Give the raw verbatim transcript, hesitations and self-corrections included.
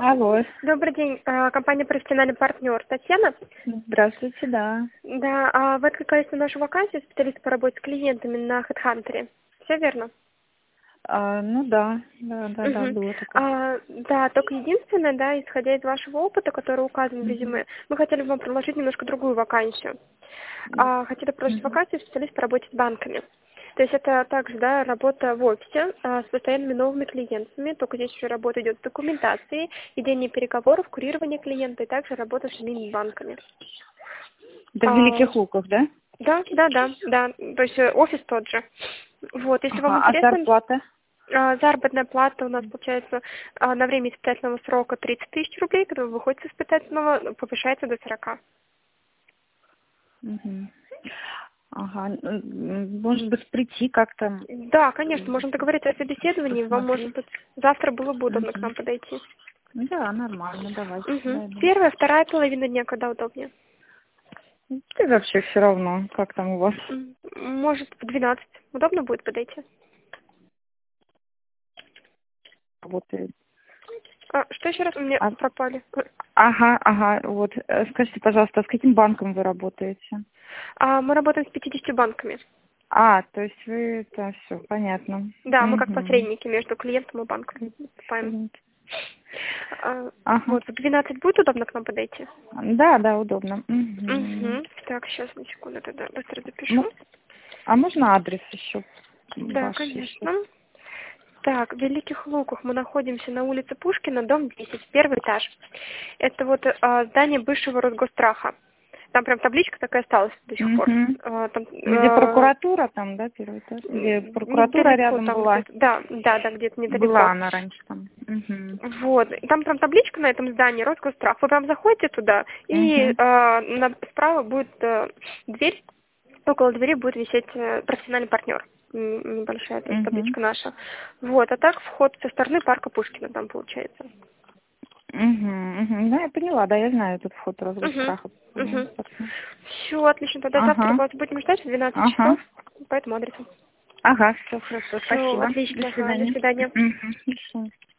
Алло. Добрый день, а, компания «Профессиональный партнер». Татьяна? Здравствуйте, да. Да, а вы откликались на нашу вакансию специалист по работе с клиентами на HeadHunter. Все верно? А, ну да, да, да, да, Мгм. было такое. А, да, только единственное, да, исходя из вашего опыта, который указан в Мгм. резюме, мы хотели бы вам предложить немножко другую вакансию. А, хотели предложить Мгм. вакансию специалист по работе с банками. То есть это также, да, работа в офисе а, с постоянными новыми клиентами, только здесь уже работа идет с документацией, ведение переговоров, курирование клиента и также работа с самими банками. Это в А, Великих Луках, да? да, да, да, да. То есть э, офис тот же. Вот, если вам Ага, а интересно, зарплата? а, заработная плата у нас получается а, на время испытательного срока тридцать тысяч рублей, когда вы выходите с испытательного, повышается до сорока. Мгм. Ага, м, может быть, прийти как-то Да, конечно, можем договориться о собеседовании. Вам, может посмотреть. быть, завтра было бы удобно к Мгм. нам подойти. Да, нормально, давайте Угу. подойдем. Первая, вторая половина дня, когда удобнее? Да вообще все равно, как там у вас М, Может, в двенадцать. Удобно будет подойти? работает? А, что еще раз? У меня А, пропали. ага, ага, вот. Э, Скажите, пожалуйста, а с каким банком вы работаете? А, мы работаем с пятьюдесятью банками. А, то есть вы, это все, понятно. Да, мы как Угу. посредники между клиентом и банком выступаем. А, Ага. вот, в двенадцать будет удобно к нам подойти? Да, да, удобно. Мгм. Угу. Так, сейчас, на секунду, тогда быстро Ну, запишу. а можно адрес еще Да, ваш еще? конечно. Так, в Великих Луках мы находимся на улице Пушкина, дом десять, первый этаж. Это вот а, здание бывшего Росгостраха. Там прям табличка такая осталась до сих пор. Угу. А, там, Где а, прокуратура там, да, первый этаж? Где прокуратура недалеко рядом там была? где-то. Да, да, да, где-то Была недалеко. она раньше там. Угу. Вот. И там прям табличка на этом здании Росгострах. Вы прям заходите туда, и Угу. э, на, справа будет э, дверь, около двери будет висеть э, профессиональный партнер. М, Небольшая тоже Угу. табличка наша. Вот. А так вход со стороны парка Пушкина там получается. Угу. Угу. Да, я поняла, да, я знаю этот вход Угу. Росгостраха. Угу. Угу. Все, отлично. Тогда завтра Ага. вас будем ждать в двенадцать Ага. часов по этому адресу. Ага, все хорошо, Все, спасибо. До отлично. Ага, до свидания. свидания. Угу. До свидания.